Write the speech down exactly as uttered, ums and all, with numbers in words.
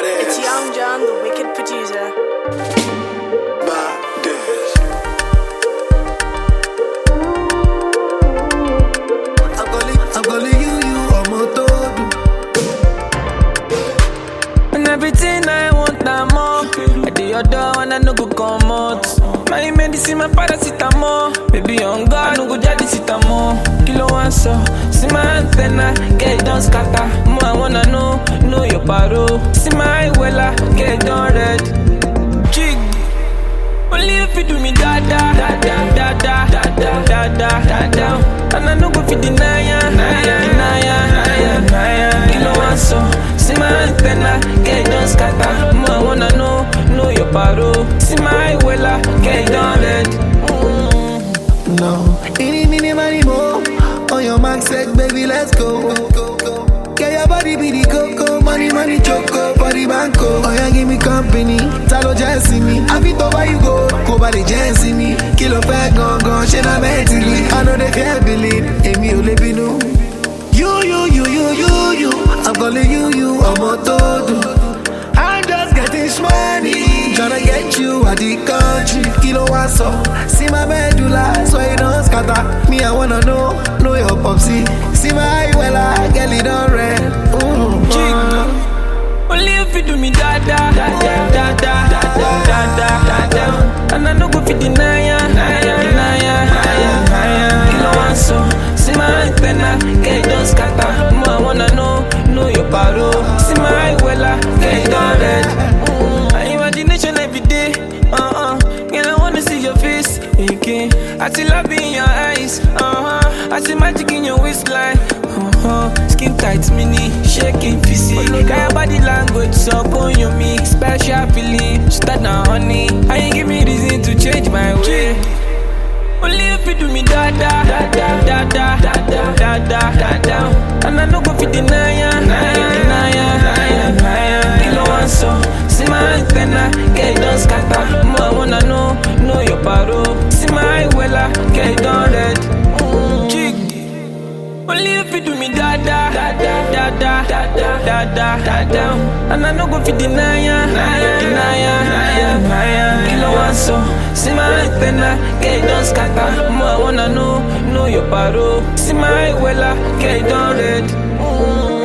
It's Young John, the wicked producer. I'm calling you, you are my todo. And everything I want, I'm more. At the other one, I no go come out. My medicine, my paracetamol. Baby, on God, I no go jadi sitamo. Kilo one so, see my antenna, get it done scatter. More I wanna know, know your paro. See my wella, get it done red. Jig, only if you do me da da da da da da da da da da da. And I no go fit deny ya, deny ya, deny ya. Kilo one so, see my antenna, get it done scatter. More I wanna know, know your paro. See my wella, get it done red. Mm. No, any mini money more. On your mark, set, baby, let's go. Get your body be the coco, money, money, choco, body banco. Oh yeah, give me company, talo just me. I fit over you go, go by the just me. Kilo fat gone gone, she not mentally. I know they can't believe, Amy Olebinu. You, you, you, you, you, you. I'm calling you, you, I'm a todo. I'm just getting money, tryna get you out the country. Kilo one so, see my medulla, so you don't scatter. Me, I wanna know, know your popsy. See my wella, girl, it on red. Ooh, uh. Only if you do me da da da da da da da da da da. And I no go fit deny ya, deny ya, deny ya. Kilo one so, see my antenna, get it done scatter. More I wanna know, know your paro. See my wella, get it done red. Mm. My imagination every day, uh uh. Girl, I wanna see your face, okay. I see love in your eyes, uh huh. I see magic in your waistline, uh huh. Skin tight, mini, shaking physique. Got your body language, so go you me. Special feeling, start now, honey. I ain't give me reason to change my way. Only if you do me da da da da da da da da da da da. And I no go fit deny ya, deny ya, deny ya. Kilo one so, see my antenna, get it done scatter. More I wanna know, know your paro. See my wella, get it done red. Mm. Jig. Only if you do me da da da da da da da da da da da. And I no go fit deny ya, deny ya, deny ya. Kilo one so, see my antenna, get it done scatter. More I wanna know, know your paro. See my wella, get it done red. Mm.